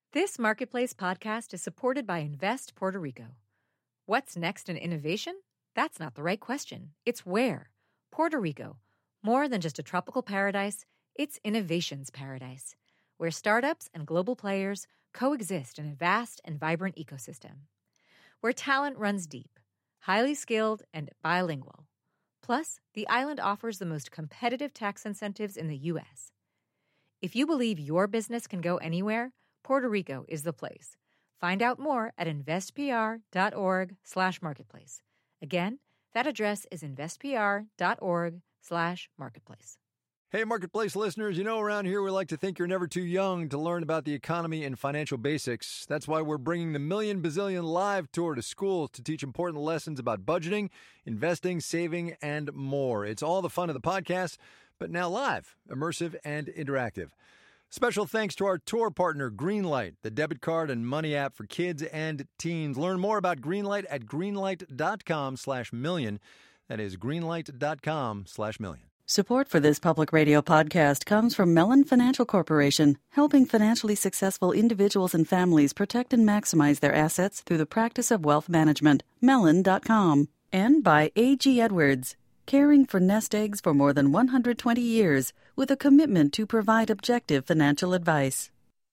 This Marketplace podcast is supported by Invest Puerto Rico. What's next in innovation? That's not the right question. It's where. Puerto Rico. More than just a tropical paradise, it's innovation's paradise, where startups and global players coexist in a vast and vibrant ecosystem. Where talent runs deep, highly skilled, and bilingual. Plus, the island offers the most competitive tax incentives in the U.S. If you believe your business can go anywhere, Puerto Rico is the place. Find out more at investpr.org/marketplace. Again, that address is investpr.org/marketplace. Hey, Marketplace listeners, you know around here we like to think you're never too young to learn about the economy and financial basics. That's why we're bringing the Million Bazillion Live Tour to schools to teach important lessons about budgeting, investing, saving, and more. It's all the fun of the podcast, but now live, immersive, and interactive. Special thanks to our tour partner, Greenlight, the debit card and money app for kids and teens. Learn more about Greenlight at greenlight.com/million. That is greenlight.com/million. Support for this public radio podcast comes from Mellon Financial Corporation, helping financially successful individuals and families protect and maximize their assets through the practice of wealth management. Mellon.com. And by A.G. Edwards, caring for nest eggs for more than 120 years with a commitment to provide objective financial advice.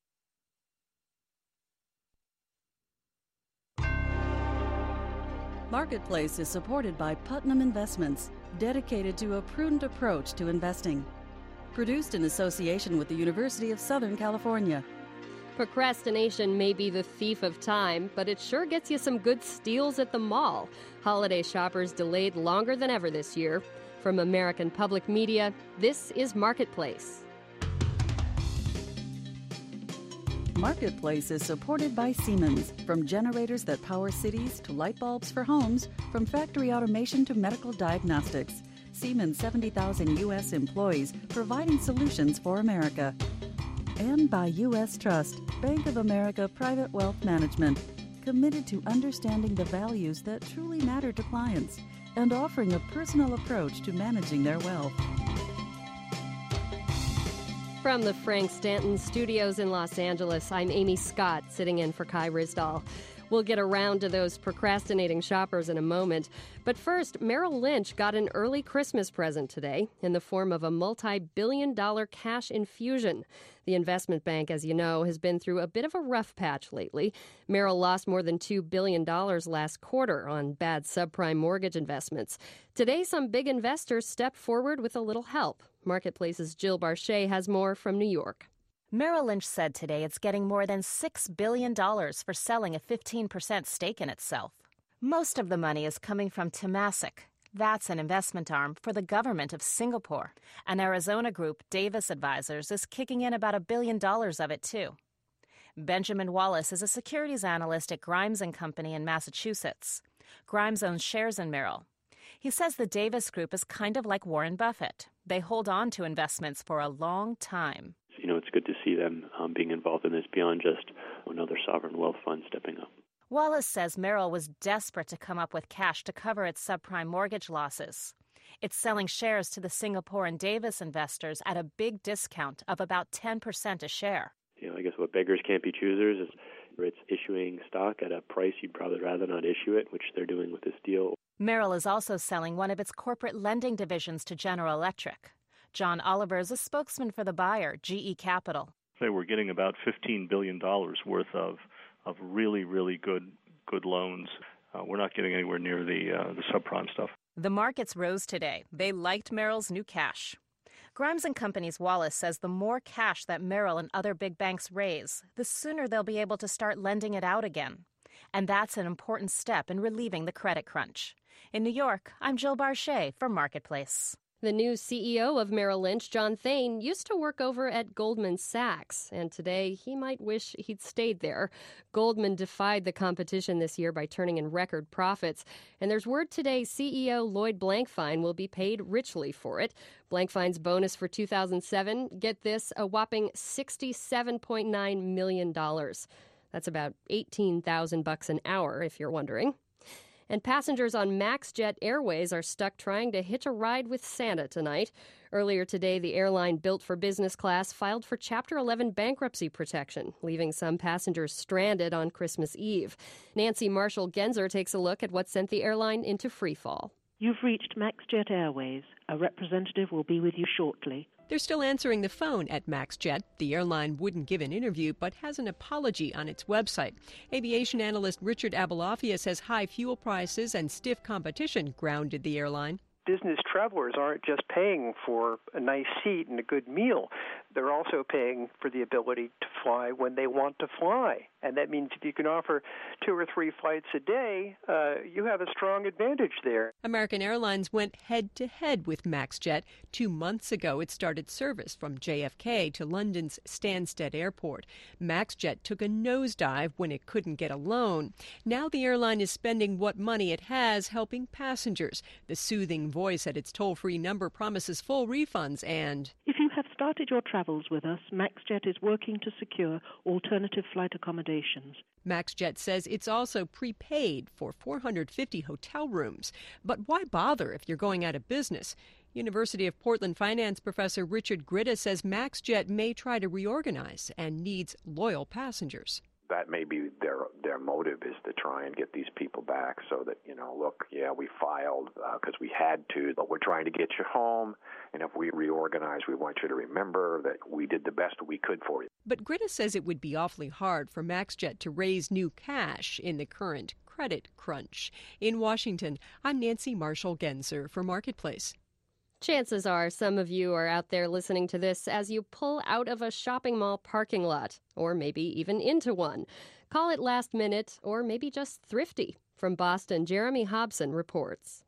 Marketplace is supported by Putnam Investments, dedicated to a prudent approach to investing. Produced in association with the University of Southern California. Procrastination may be the thief of time, but it sure gets you some good steals at the mall. Holiday shoppers delayed longer than ever this year. From American Public Media, this is Marketplace. Marketplace is supported by Siemens. From generators that power cities to light bulbs for homes, from factory automation to medical diagnostics. Siemens' 70,000 U.S. employees providing solutions for America. And by U.S. Trust, Bank of America Private Wealth Management, committed to understanding the values that truly matter to clients and offering a personal approach to managing their wealth. From the Frank Stanton Studios in Los Angeles, I'm Amy Scott, sitting in for Kai Ryssdal. We'll get around to those procrastinating shoppers in a moment. But first, Merrill Lynch got an early Christmas present today in the form of a multi-billion-dollar cash infusion. The investment bank, as you know, has been through a bit of a rough patch lately. Merrill lost more than $2 billion last quarter on bad subprime mortgage investments. Today, some big investors stepped forward with a little help. Marketplace's Jill Barchet has more from New York. Merrill Lynch said today it's getting more than $6 billion for selling a 15% stake in itself. Most of the money is coming from Temasek. That's an investment arm for the government of Singapore. An Arizona group, Davis Advisors, is kicking in about $1 billion of it, too. Benjamin Wallace is a securities analyst at Grimes & Company in Massachusetts. Grimes owns shares in Merrill. He says the Davis Group is kind of like Warren Buffett. They hold on to investments for a long time. It's good to see them being involved in this beyond just another sovereign wealth fund stepping up. Wallace says Merrill was desperate to come up with cash to cover its subprime mortgage losses. It's selling shares to the Singapore and Davis investors at a big discount of about 10% a share. I guess what beggars can't be choosers is it's issuing stock at a price you'd probably rather not issue it, which they're doing with this deal. Merrill is also selling one of its corporate lending divisions to General Electric. John Oliver is a spokesman for the buyer, GE Capital. They were getting about $15 billion worth of really, really good loans. We're not getting anywhere near the subprime stuff. The markets rose today. They liked Merrill's new cash. Grimes & Company's Wallace says the more cash that Merrill and other big banks raise, the sooner they'll be able to start lending it out again. And that's an important step in relieving the credit crunch. In New York, I'm Jill Barchet for Marketplace. The new CEO of Merrill Lynch, John Thain, used to work over at Goldman Sachs, and today he might wish he'd stayed there. Goldman defied the competition this year by turning in record profits, and there's word today CEO Lloyd Blankfein will be paid richly for it. Blankfein's bonus for 2007, get this, a whopping $67.9 million. That's about $18,000 an hour, if you're wondering. And passengers on MaxJet Airways are stuck trying to hitch a ride with Santa tonight. Earlier today, the airline built for business class filed for Chapter 11 bankruptcy protection, leaving some passengers stranded on Christmas Eve. Nancy Marshall-Genzer takes a look at what sent the airline into freefall. You've reached MaxJet Airways. A representative will be with you shortly. They're still answering the phone at MaxJet. The airline wouldn't give an interview, but has an apology on its website. Aviation analyst Richard Abalafia says high fuel prices and stiff competition grounded the airline. Business travelers aren't just paying for a nice seat and a good meal. They're also paying for the ability to fly when they want to fly. And that means if you can offer 2 or 3 flights a day, you have a strong advantage there. American Airlines went head-to-head with MaxJet. 2 months ago, it started service from JFK to London's Stansted Airport. MaxJet took a nosedive when it couldn't get a loan. Now the airline is spending what money it has helping passengers. The soothing voice at its toll-free number promises full refunds and... If you have started your travels with us, MaxJet is working to secure alternative flight accommodations. MaxJet says it's also prepaid for 450 hotel rooms. But why bother if you're going out of business? University of Portland finance professor Richard Gritta says MaxJet may try to reorganize and needs loyal passengers. That may be their motive, is to try and get these people back so that, look, yeah, we filed because we had to, but we're trying to get you home. And if we reorganize, we want you to remember that we did the best we could for you. But Gritta says it would be awfully hard for MaxJet to raise new cash in the current credit crunch. In Washington, I'm Nancy Marshall-Genzer for Marketplace. Chances are some of you are out there listening to this as you pull out of a shopping mall parking lot, or maybe even into one. Call it last minute, or maybe just thrifty. From Boston, Jeremy Hobson reports.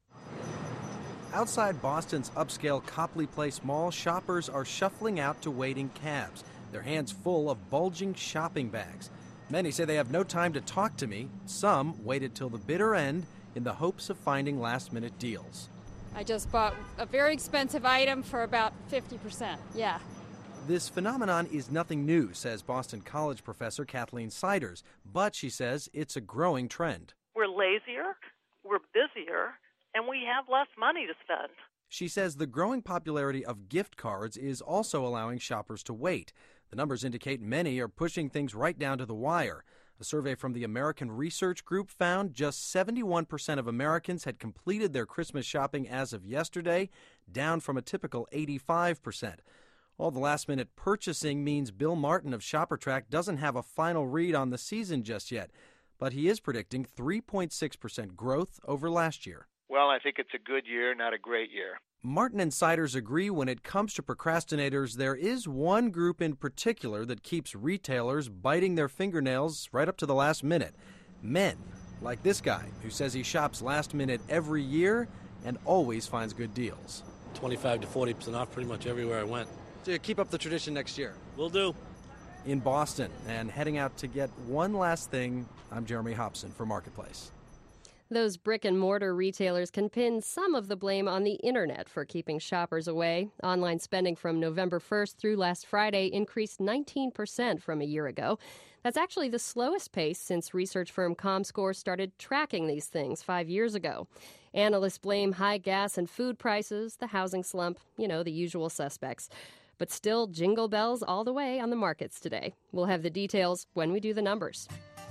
Outside Boston's upscale Copley Place Mall, shoppers are shuffling out to wait in cabs, their hands full of bulging shopping bags. Many say they have no time to talk to me. Some waited till the bitter end in the hopes of finding last-minute deals. I just bought a very expensive item for about 50%. Yeah. This phenomenon is nothing new, says Boston College professor Kathleen Siders, but she says it's a growing trend. We're lazier, we're busier, and we have less money to spend. She says the growing popularity of gift cards is also allowing shoppers to wait. The numbers indicate many are pushing things right down to the wire. A survey from the American Research Group found just 71% of Americans had completed their Christmas shopping as of yesterday, down from a typical 85%. All the last-minute purchasing means Bill Martin of ShopperTrack doesn't have a final read on the season just yet, but he is predicting 3.6% growth over last year. Well, I think it's a good year, not a great year. Martin and Siders agree when it comes to procrastinators, there is one group in particular that keeps retailers biting their fingernails right up to the last minute. Men, like this guy, who says he shops last minute every year and always finds good deals. 25 to 40% off pretty much everywhere I went. So you keep up the tradition next year. Will do. In Boston, and heading out to get one last thing, I'm Jeremy Hobson for Marketplace. Those brick-and-mortar retailers can pin some of the blame on the internet for keeping shoppers away. Online spending from November 1st through last Friday increased 19% from a year ago. That's actually the slowest pace since research firm Comscore started tracking these things 5 years ago. Analysts blame high gas and food prices, the housing slump, the usual suspects. But still, jingle bells all the way on the markets today. We'll have the details when we do the numbers.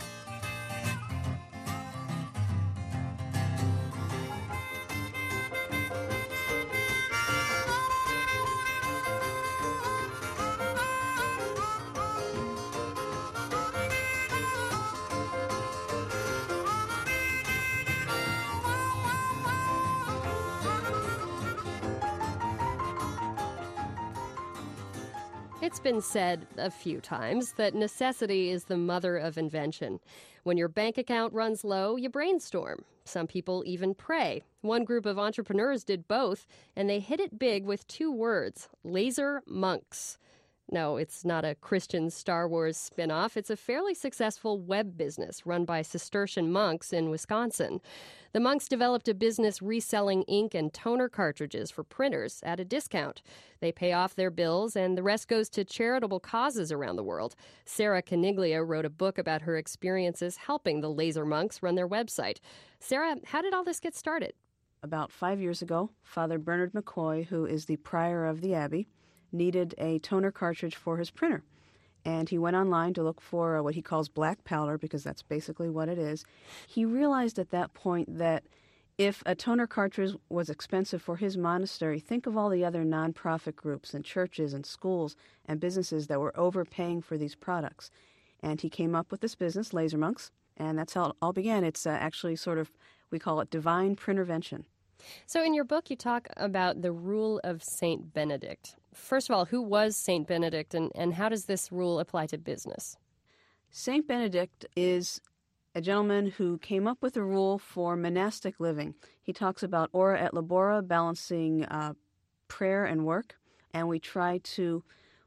It's been said a few times that necessity is the mother of invention. When your bank account runs low, you brainstorm. Some people even pray. One group of entrepreneurs did both, and they hit it big with 2 words, laser monks. No, it's not a Christian Star Wars spin-off. It's a fairly successful web business run by Cistercian monks in Wisconsin. The monks developed a business reselling ink and toner cartridges for printers at a discount. They pay off their bills, and the rest goes to charitable causes around the world. Sarah Caniglia wrote a book about her experiences helping the laser monks run their website. Sarah, how did all this get started? About 5 years ago, Father Bernard McCoy, who is the prior of the Abbey, needed a toner cartridge for his printer. And he went online to look for what he calls black powder, because that's basically what it is. He realized at that point that if a toner cartridge was expensive for his monastery, think of all the other nonprofit groups and churches and schools and businesses that were overpaying for these products. And he came up with this business, Laser Monks, and that's how it all began. It's actually sort of, we call it divine printervention. So in your book, you talk about the rule of St. Benedict. First of all, who was St. Benedict, and how does this rule apply to business? St. Benedict is a gentleman who came up with a rule for monastic living. He talks about ora et labora, balancing prayer and work, and we try to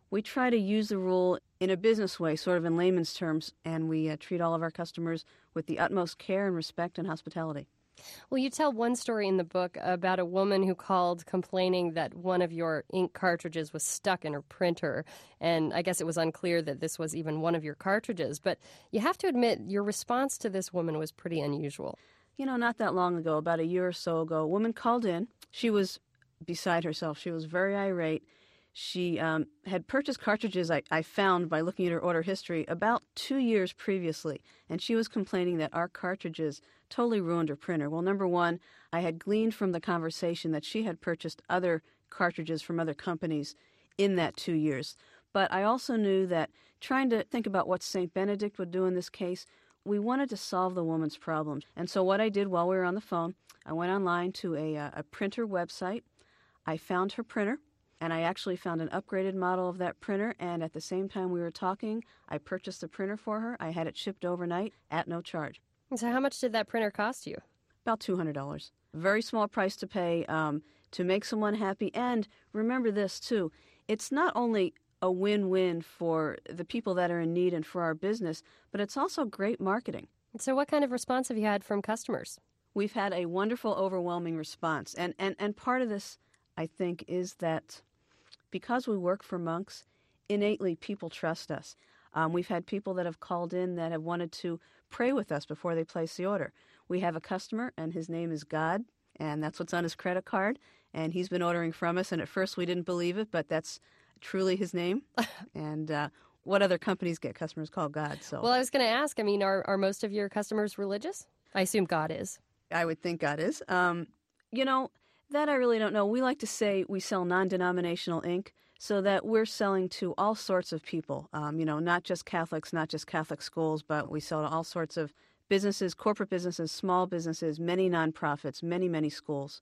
use the rule in a business way, sort of in layman's terms, and we treat all of our customers with the utmost care and respect and hospitality. Well, you tell one story in the book about a woman who called complaining that one of your ink cartridges was stuck in her printer, and I guess it was unclear that this was even one of your cartridges. But you have to admit, your response to this woman was pretty unusual. You know, not that long ago, about a year or so ago, a woman called in. She was beside herself. She was very irate. She had purchased cartridges I found by looking at her order history about 2 years previously, and she was complaining that our cartridges totally ruined her printer. Well, number one, I had gleaned from the conversation that she had purchased other cartridges from other companies in that 2 years. But I also knew that trying to think about what St. Benedict would do in this case, we wanted to solve the woman's problem. And so what I did while we were on the phone, I went online to a printer website. I found her printer. And I actually found an upgraded model of that printer, and at the same time we were talking, I purchased the printer for her. I had it shipped overnight at no charge. So how much did that printer cost you? About $200. Very small price to pay to make someone happy. And remember this, too. It's not only a win-win for the people that are in need and for our business, but it's also great marketing. So what kind of response have you had from customers? We've had a wonderful, overwhelming response. And part of this, I think, is that because we work for monks, innately people trust us. We've had people that have called in that have wanted to pray with us before they place the order. We have a customer, and his name is God, and that's what's on his credit card, and he's been ordering from us, and at first we didn't believe it, but that's truly his name. And what other companies get customers called God? So, well, I was going to ask, I mean, are most of your customers religious? I assume God is. I would think God is. You know, that I really don't know. We like to say we sell non-denominational ink, so that we're selling to all sorts of people, you know, not just Catholics, not just Catholic schools, but we sell to all sorts of businesses, corporate businesses, small businesses, many nonprofits, many schools.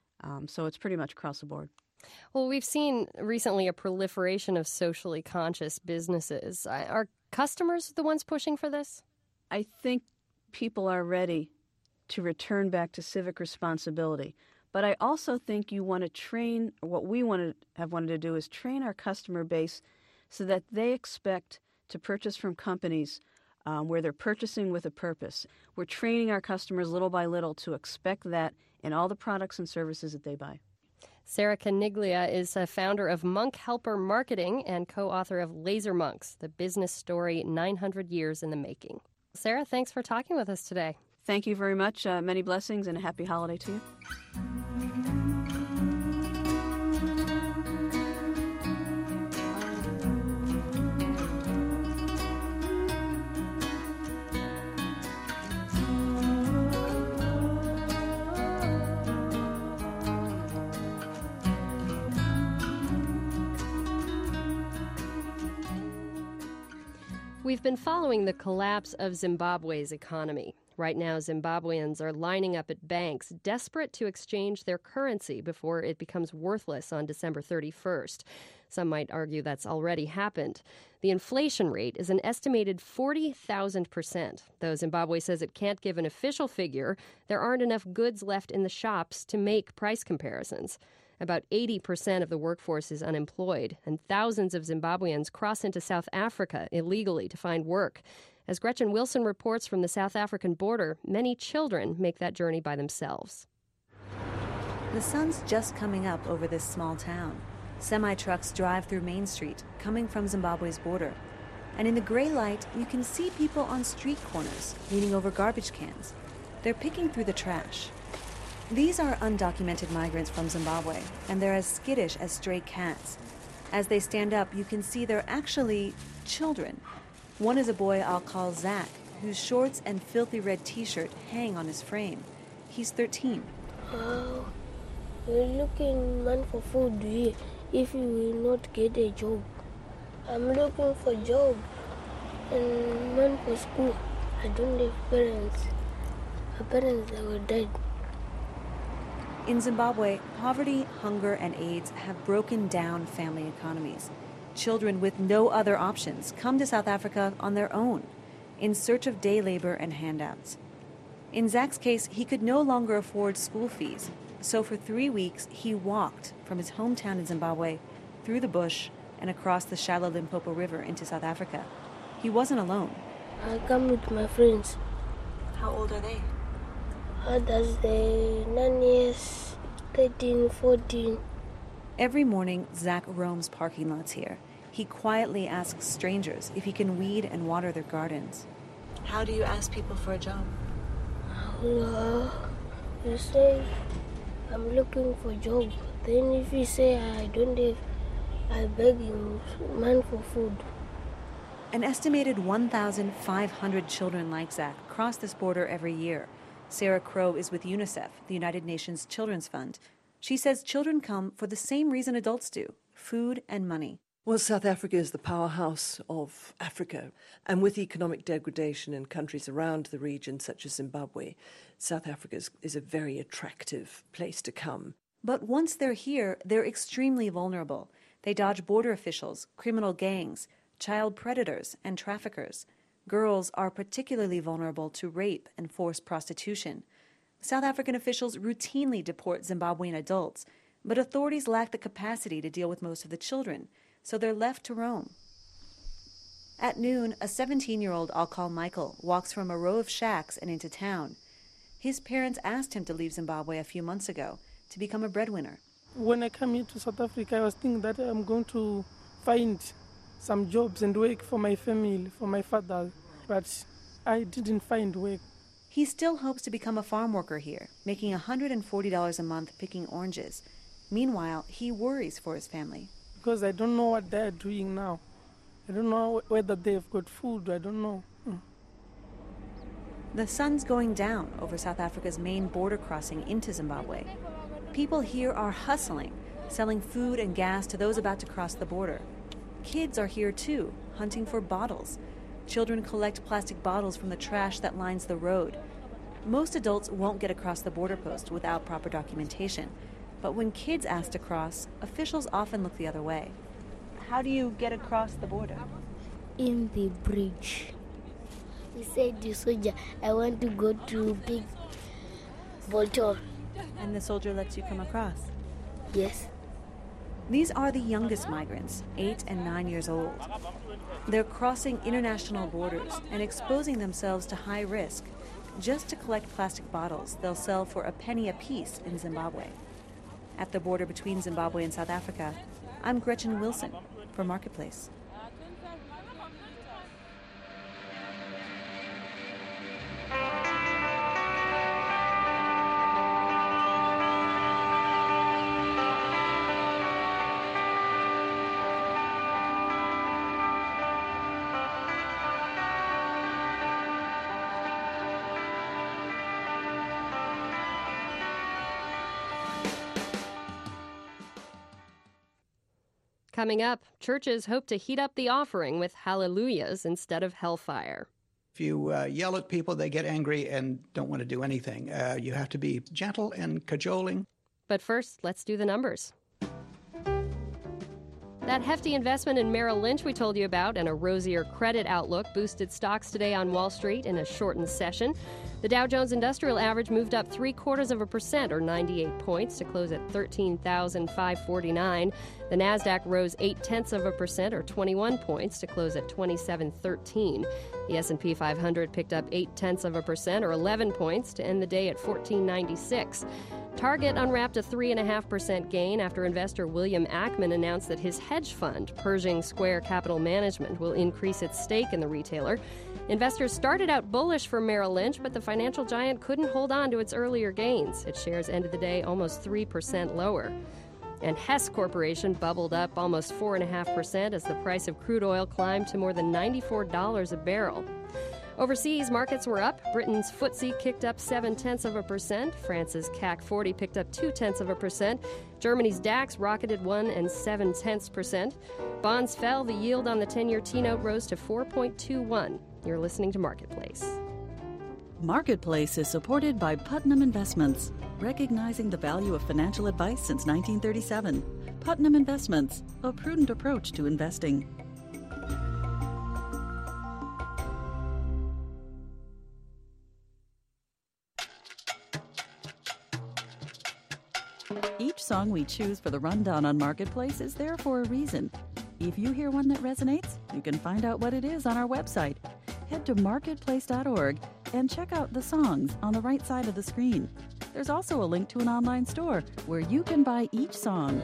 So it's pretty much across the board. Well, we've seen recently a proliferation of socially conscious businesses. Are customers the ones pushing for this? I think people are ready to return back to civic responsibility. But I also think you want to train, what we wanted to do is train our customer base so that they expect to purchase from companies where they're purchasing with a purpose. We're training our customers little by little to expect that in all the products and services that they buy. Sarah Caniglia is a founder of Monk Helper Marketing and co-author of Laser Monks, the business story 900 years in the making. Sarah, thanks for talking with us today. Thank you very much. Many blessings and a happy holiday to you. We've been following the collapse of Zimbabwe's economy. Right now, Zimbabweans are lining up at banks, desperate to exchange their currency before it becomes worthless on December 31st. Some might argue that's already happened. The inflation rate is an estimated 40,000%. Though Zimbabwe says it can't give an official figure, there aren't enough goods left in the shops to make price comparisons. About 80% of the workforce is unemployed, and thousands of Zimbabweans cross into South Africa illegally to find work. As Gretchen Wilson reports from the South African border, many children make that journey by themselves. The sun's just coming up over this small town. Semi-trucks drive through Main Street, coming from Zimbabwe's border. And in the gray light, you can see people on street corners, leaning over garbage cans. They're picking through the trash. These are undocumented migrants from Zimbabwe, and they're as skittish as stray cats. As they stand up, you can see they're actually children. One is a boy I'll call Zach, whose shorts and filthy red t-shirt hang on his frame. He's 13. We're looking man for food here if you will not get a job. I'm looking for a job and man for school. I don't have parents. My parents were dead. In Zimbabwe, poverty, hunger, and AIDS have broken down family economies. Children with no other options come to South Africa on their own, in search of day labor and handouts. In Zach's case, he could no longer afford school fees, so for 3 weeks he walked from his hometown in Zimbabwe through the bush and across the shallow Limpopo River into South Africa. He wasn't alone. I come with my friends. How old are they? Others, they 9 years, 13, 14. Every morning, Zach roams parking lots here. He quietly asks strangers if he can weed and water their gardens. How do you ask people for a job? You say, I'm looking for a job. Then if you say I don't have, I beg you, man for food. An estimated 1,500 children like Zach cross this border every year. Sarah Crow is with UNICEF, the United Nations Children's Fund. She says children come for the same reason adults do, food and money. Well, South Africa is the powerhouse of Africa, and with economic degradation in countries around the region, such as Zimbabwe, South Africa is a very attractive place to come. But once they're here, they're extremely vulnerable. They dodge border officials, criminal gangs, child predators, and traffickers. Girls are particularly vulnerable to rape and forced prostitution. South African officials routinely deport Zimbabwean adults, but authorities lack the capacity to deal with most of the children, so they're left to roam. At noon, a 17-year-old I'll call Michael walks from a row of shacks and into town. His parents asked him to leave Zimbabwe a few months ago to become a breadwinner. When I came here to South Africa, I was thinking that I'm going to find some jobs and work for my family, for my father, but I didn't find work. He still hopes to become a farm worker here, making $140 a month picking oranges. Meanwhile, he worries for his family. Because I don't know what they're doing now. I don't know whether they've got food, I don't know. The sun's going down over South Africa's main border crossing into Zimbabwe. People here are hustling, selling food and gas to those about to cross the border. Kids are here too, hunting for bottles. Children collect plastic bottles from the trash that lines the road. Most adults won't get across the border post without proper documentation. But when kids ask to cross, officials often look the other way. How do you get across the border? In the bridge. He said to the soldier, I want to go to Big Bottle. And the soldier lets you come across? Yes. These are the youngest migrants, 8 and 9 years old. They're crossing international borders and exposing themselves to high risk just to collect plastic bottles they'll sell for a penny apiece in Zimbabwe. At the border between Zimbabwe and South Africa, I'm Gretchen Wilson for Marketplace. Coming up, churches hope to heat up the offering with hallelujahs instead of hellfire. If you yell at people, they get angry and don't want to do anything. You have to be gentle and cajoling. But first, let's do the numbers. That hefty investment in Merrill Lynch we told you about and a rosier credit outlook boosted stocks today on Wall Street in a shortened session. The Dow Jones Industrial Average moved up 0.75% or 98 points to close at 13,549. The Nasdaq rose 0.8% or 21 points to close at 2713. The S&P 500 picked up 0.8% or 11 points to end the day at 1496. Target unwrapped a 3.5% gain after investor William Ackman announced that his hedge fund, Pershing Square Capital Management, will increase its stake in the retailer. Investors started out bullish for Merrill Lynch, but the financial giant couldn't hold on to its earlier gains. Its shares ended the day almost 3% lower. And Hess Corporation bubbled up almost 4.5% as the price of crude oil climbed to more than $94 a barrel. Overseas, markets were up. Britain's FTSE kicked up 0.7%. France's CAC 40 picked up 0.2%. Germany's DAX rocketed 1 7/10%. Bonds fell. The yield on the 10-year T-note rose to 4.21. You're listening to Marketplace. Marketplace is supported by Putnam Investments, recognizing the value of financial advice since 1937. Putnam Investments, a prudent approach to investing. Each song we choose for the rundown on Marketplace is there for a reason. If you hear one that resonates, you can find out what it is on our website. Head to marketplace.org and check out the songs on the right side of the screen. There's also a link to an online store where you can buy each song.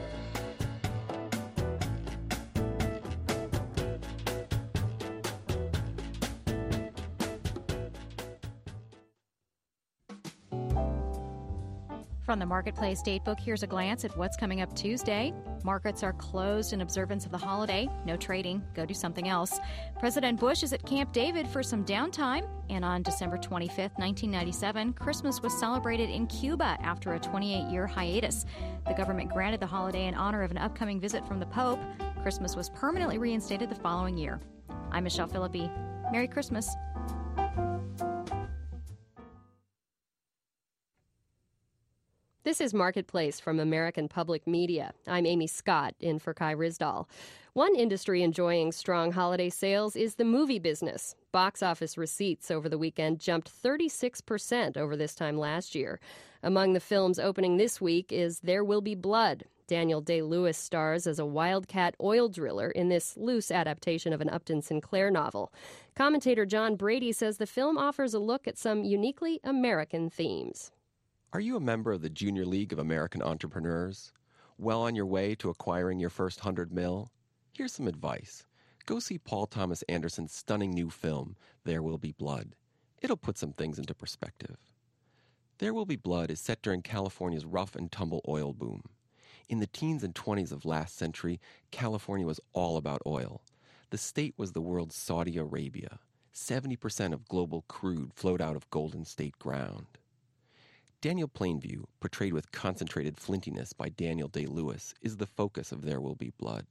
From the Marketplace Datebook, here's a glance at what's coming up Tuesday. Markets are closed in observance of the holiday. No trading. Go do something else. President Bush is at Camp David for some downtime. And on December 25th, 1997, Christmas was celebrated in Cuba after a 28-year hiatus. The government granted the holiday in honor of an upcoming visit from the Pope. Christmas was permanently reinstated the following year. I'm Michelle Philippi. Merry Christmas. This is Marketplace from American Public Media. I'm Amy Scott, in for Kai Ryssdal. One industry enjoying strong holiday sales is the movie business. Box office receipts over the weekend jumped 36% over this time last year. Among the films opening this week is There Will Be Blood. Daniel Day-Lewis stars as a wildcat oil driller in this loose adaptation of an Upton Sinclair novel. Commentator John Brady says the film offers a look at some uniquely American themes. Are you a member of the Junior League of American Entrepreneurs? Well on your way to acquiring your first $100 million? Here's some advice. Go see Paul Thomas Anderson's stunning new film, There Will Be Blood. It'll put some things into perspective. There Will Be Blood is set during California's rough and tumble oil boom. In the teens and 20s of last century, California was all about oil. The state was the world's Saudi Arabia. 70% of global crude flowed out of Golden State ground. Daniel Plainview, portrayed with concentrated flintiness by Daniel Day-Lewis, is the focus of There Will Be Blood.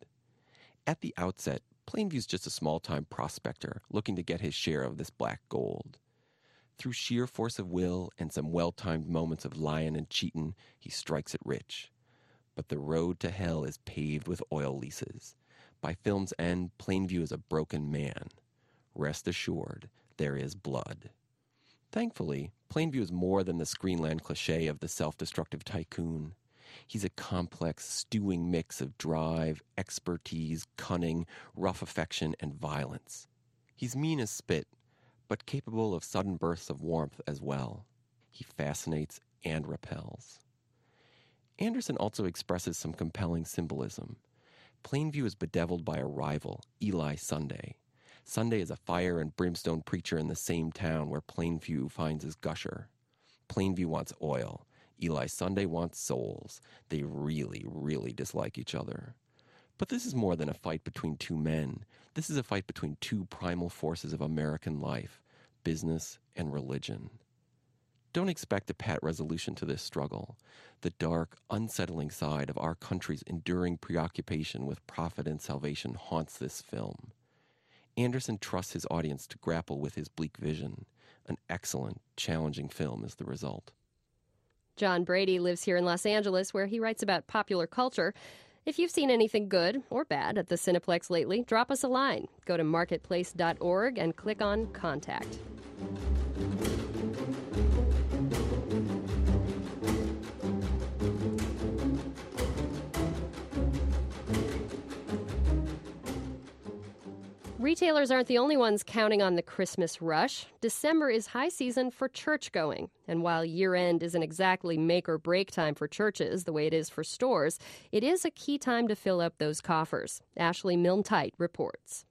At the outset, Plainview's just a small-time prospector looking to get his share of this black gold. Through sheer force of will and some well-timed moments of lying and cheating, he strikes it rich. But the road to hell is paved with oil leases. By film's end, Plainview is a broken man. Rest assured, there is blood. Thankfully, Plainview is more than the Screenland cliché of the self-destructive tycoon. He's a complex, stewing mix of drive, expertise, cunning, rough affection, and violence. He's mean as spit, but capable of sudden bursts of warmth as well. He fascinates and repels. Anderson also expresses some compelling symbolism. Plainview is bedeviled by a rival, Eli Sunday. Sunday is a fire and brimstone preacher in the same town where Plainview finds his gusher. Plainview wants oil. Eli Sunday wants souls. They really, really dislike each other. But this is more than a fight between two men. This is a fight between two primal forces of American life, business and religion. Don't expect a pat resolution to this struggle. The dark, unsettling side of our country's enduring preoccupation with profit and salvation haunts this film. Anderson trusts his audience to grapple with his bleak vision. An excellent, challenging film is the result. John Brady lives here in Los Angeles, where he writes about popular culture. If you've seen anything good or bad at the Cineplex lately, drop us a line. Go to marketplace.org and click on Contact. Retailers aren't the only ones counting on the Christmas rush. December is high season for church-going. And while year-end isn't exactly make-or-break time for churches the way it is for stores, it is a key time to fill up those coffers. Ashley Milne-Tite reports.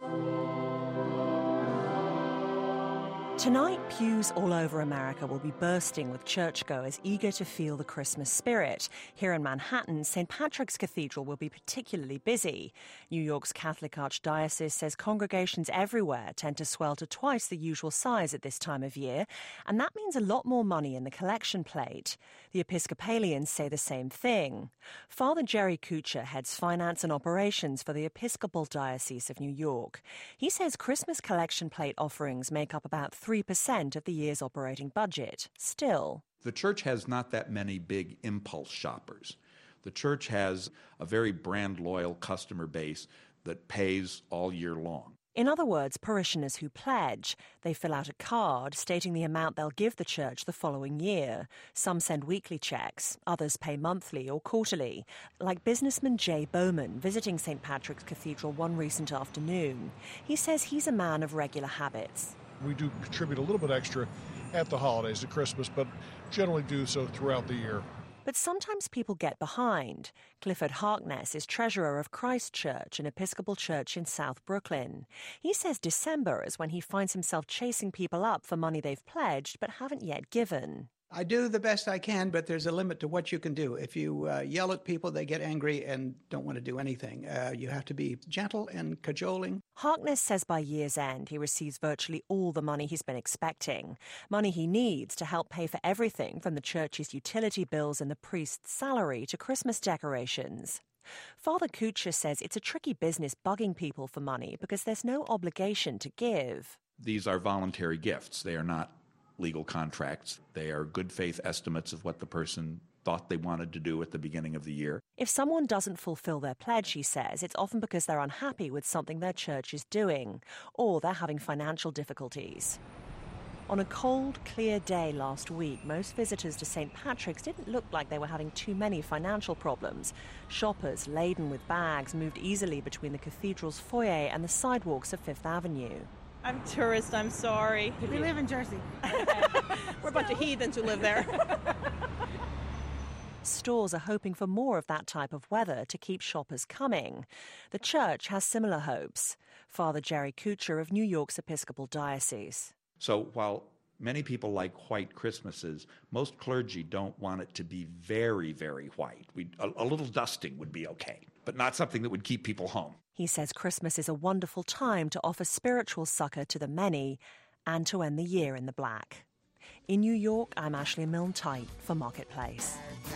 Tonight, pews all over America will be bursting with churchgoers eager to feel the Christmas spirit. Here in Manhattan, St. Patrick's Cathedral will be particularly busy. New York's Catholic Archdiocese says congregations everywhere tend to swell to twice the usual size at this time of year, and that means a lot more money in the collection plate. The Episcopalians say the same thing. Father Jerry Kuchar heads finance and operations for the Episcopal Diocese of New York. He says Christmas collection plate offerings make up about 3% of the year's operating budget. Still, the church has not that many big impulse shoppers. The church has a very brand-loyal customer base that pays all year long. In other words, parishioners who pledge. They fill out a card stating the amount they'll give the church the following year. Some send weekly checks, others pay monthly or quarterly, like businessman Jay Bowman visiting St. Patrick's Cathedral one recent afternoon. He says he's a man of regular habits. We do contribute a little bit extra at the holidays, at Christmas, but generally do so throughout the year. But sometimes people get behind. Clifford Harkness is treasurer of Christ Church, an Episcopal church in South Brooklyn. He says December is when he finds himself chasing people up for money they've pledged but haven't yet given. I do the best I can, but there's a limit to what you can do. If you yell at people, they get angry and don't want to do anything. You have to be gentle and cajoling. Harkness says by year's end he receives virtually all the money he's been expecting, money he needs to help pay for everything from the church's utility bills and the priest's salary to Christmas decorations. Father Kuchar says it's a tricky business bugging people for money because there's no obligation to give. These are voluntary gifts. They are not legal contracts. They are good faith estimates of what the person thought they wanted to do at the beginning of the year. If someone doesn't fulfill their pledge, he says, it's often because they're unhappy with something their church is doing, or they're having financial difficulties. On a cold, clear day last week, most visitors to St. Patrick's didn't look like they were having too many financial problems. Shoppers laden with bags moved easily between the cathedral's foyer and the sidewalks of Fifth Avenue. I'm a tourist, I'm sorry. We live in Jersey. We're a bunch of heathens who live there. Stores are hoping for more of that type of weather to keep shoppers coming. The church has similar hopes. Father Jerry Kuchar of New York's Episcopal Diocese. So while many people like white Christmases, most clergy don't want it to be very, very white. A little dusting would be okay, but not something that would keep people home. He says Christmas is a wonderful time to offer spiritual succor to the many and to end the year in the black. In New York, I'm Ashley Milne-Tite for Marketplace.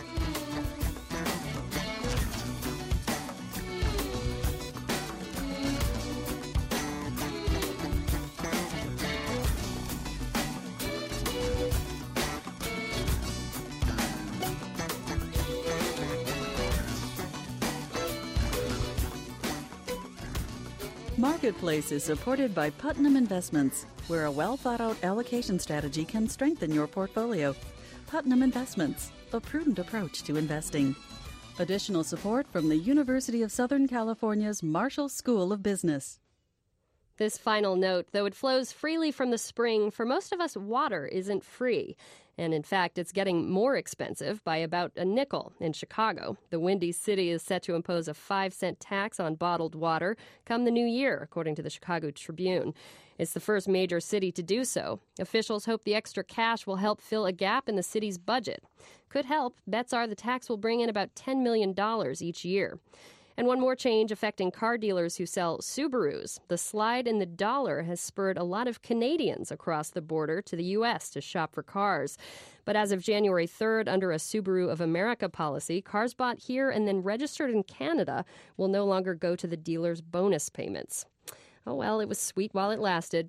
Marketplace is supported by Putnam Investments, where a well-thought-out allocation strategy can strengthen your portfolio. Putnam Investments, a prudent approach to investing. Additional support from the University of Southern California's Marshall School of Business. This final note, though it flows freely from the spring, for most of us, water isn't free. And in fact, it's getting more expensive by about a nickel in Chicago. The Windy City is set to impose a 5-cent tax on bottled water come the new year, according to the Chicago Tribune. It's the first major city to do so. Officials hope the extra cash will help fill a gap in the city's budget. Could help. Bets are the tax will bring in about $10 million each year. And one more change affecting car dealers who sell Subarus. The slide in the dollar has spurred a lot of Canadians across the border to the U.S. to shop for cars. But as of January 3rd, under a Subaru of America policy, cars bought here and then registered in Canada will no longer go to the dealer's bonus payments. Oh well, it was sweet while it lasted.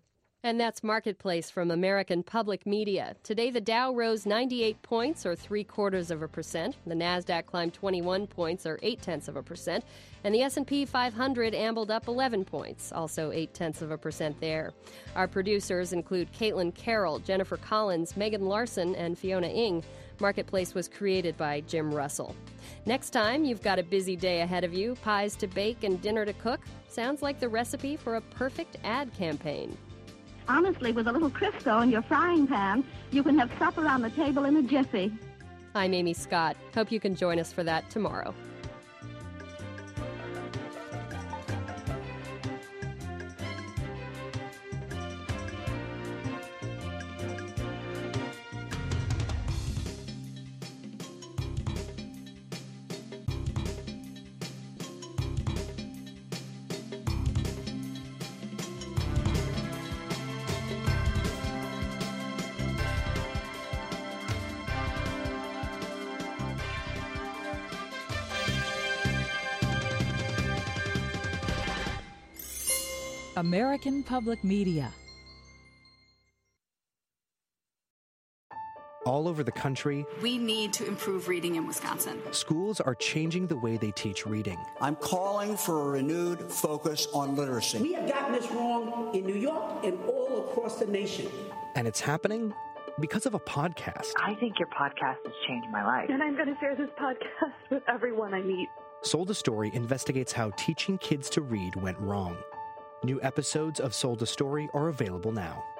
And that's Marketplace from American Public Media. Today, the Dow rose 98 points, or 0.75%. The Nasdaq climbed 21 points, or 0.8%. And the S&P 500 ambled up 11 points, also 0.8% there. Our producers include Caitlin Carroll, Jennifer Collins, Megan Larson, and Fiona Ng. Marketplace was created by Jim Russell. Next time you've got a busy day ahead of you, pies to bake and dinner to cook. Sounds like the recipe for a perfect ad campaign. Honestly, with a little Crisco in your frying pan, you can have supper on the table in a jiffy. I'm Amy Scott. Hope you can join us for that tomorrow. American Public Media. All over the country, we need to improve reading in Wisconsin. Schools are changing the way they teach reading. I'm calling for a renewed focus on literacy. We have gotten this wrong in New York and all across the nation. And it's happening because of a podcast. I think your podcast has changed my life. And I'm going to share this podcast with everyone I meet. Sold a Story investigates how teaching kids to read went wrong. New episodes of Sold a Story are available now.